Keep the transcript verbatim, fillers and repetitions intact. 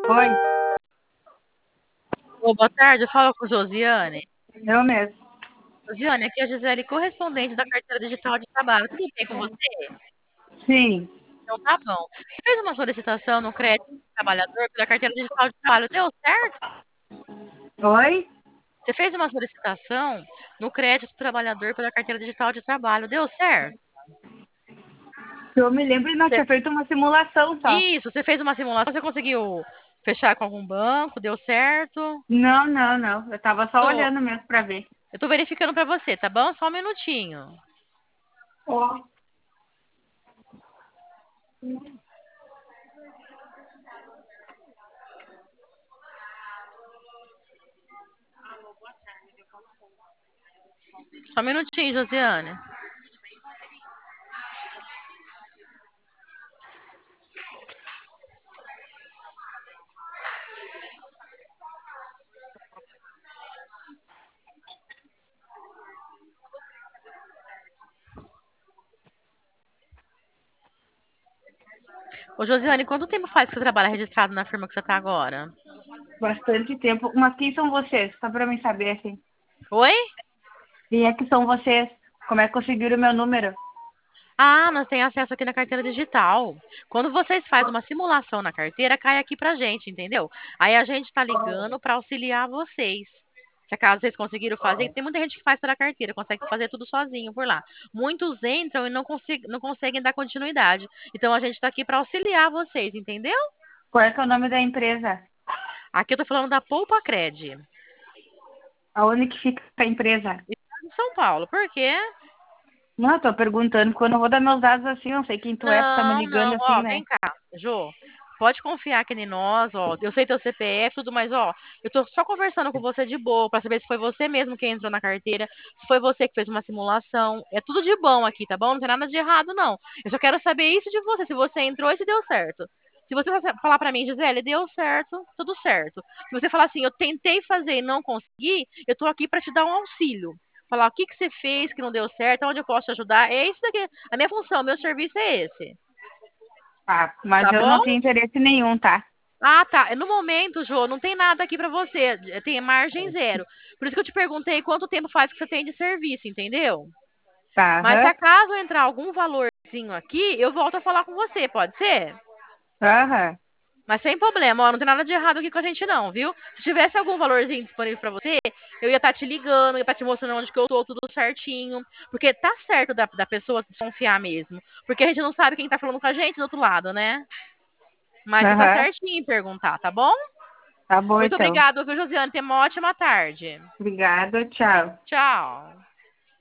Oi, Ô, boa tarde, eu falo com Josiane. eu mesmo. Josiane, aqui é a Gisele, correspondente da carteira digital de trabalho. Tudo bem com você? Sim. Então tá bom. Você fez uma solicitação no crédito do trabalhador pela carteira digital de trabalho, deu certo? Oi? Você fez uma solicitação no crédito do trabalhador pela carteira digital de trabalho, deu certo? Eu me lembro, não Você- tinha feito uma simulação só. Isso, você fez uma simulação, você conseguiu fechar com algum banco, deu certo? Não, não, não. Eu tava só Tô, olhando mesmo pra ver. eu tô verificando pra você, tá bom? Só um minutinho. Ó. Só um minutinho, Josiane. Ô, Josiane, quanto tempo faz que você trabalha registrado na firma que você tá agora? Bastante tempo. Mas quem são vocês? Só pra mim saber, assim. Oi? Quem é que são vocês? Como é que conseguiram o meu número? Ah, nós temos acesso aqui na carteira digital. Quando vocês fazem uma simulação na carteira, cai aqui pra gente, entendeu? Aí a gente tá ligando pra auxiliar vocês. Se acaso vocês conseguiram fazer, tem muita gente que faz pela carteira, consegue fazer tudo sozinho por lá. Muitos entram e não, conseg- não conseguem dar continuidade. Então a gente tá aqui pra auxiliar vocês, entendeu? Qual é que é o nome da empresa? Aqui eu tô falando da Poupa Cred, Aonde que fica a empresa? Estado de São Paulo. Por quê? Não, eu tô perguntando, quando eu vou dar meus dados assim, não sei quem tu é, tu tá me Não, ligando não, assim, ó, né? vem cá, Jô. Pode confiar aqui em nós, ó. Eu sei teu C P F, tudo, mas ó, eu tô só conversando com você de boa pra saber se foi você mesmo que entrou na carteira, se foi você que fez uma simulação. É tudo de bom aqui, tá bom? Não tem nada de errado, não. Eu só quero saber isso de você, se você entrou e se deu certo. Se você falar pra mim, Gisele, deu certo, tudo certo. Se você falar assim, eu tentei fazer e não consegui, eu tô aqui pra te dar um auxílio. Falar o que que você fez que não deu certo, onde eu posso te ajudar. É isso daqui. A minha função, meu serviço é esse. Ah, mas Tá eu bom? não tenho interesse nenhum, tá? Ah, tá. No momento, Jô, não tem nada aqui pra você. Tem margem zero. Por isso que eu te perguntei quanto tempo faz que você tem de serviço, entendeu? Tá, Mas se aham. acaso entrar algum valorzinho aqui, eu volto a falar com você, pode ser? Aham. Mas sem problema, ó, não tem nada de errado aqui com a gente não, viu? Se tivesse algum valorzinho disponível pra você, eu ia estar te ligando, ia estar te mostrando onde que eu tô, tudo certinho. Porque tá certo da, da pessoa desconfiar mesmo. Porque a gente não sabe quem tá falando com a gente do outro lado, né? Mas você tá Aham. certinho em perguntar, tá bom? Tá bom, Muito então. obrigada, viu, Josiane? Tenha uma ótima tarde. Obrigada, tchau. Tchau.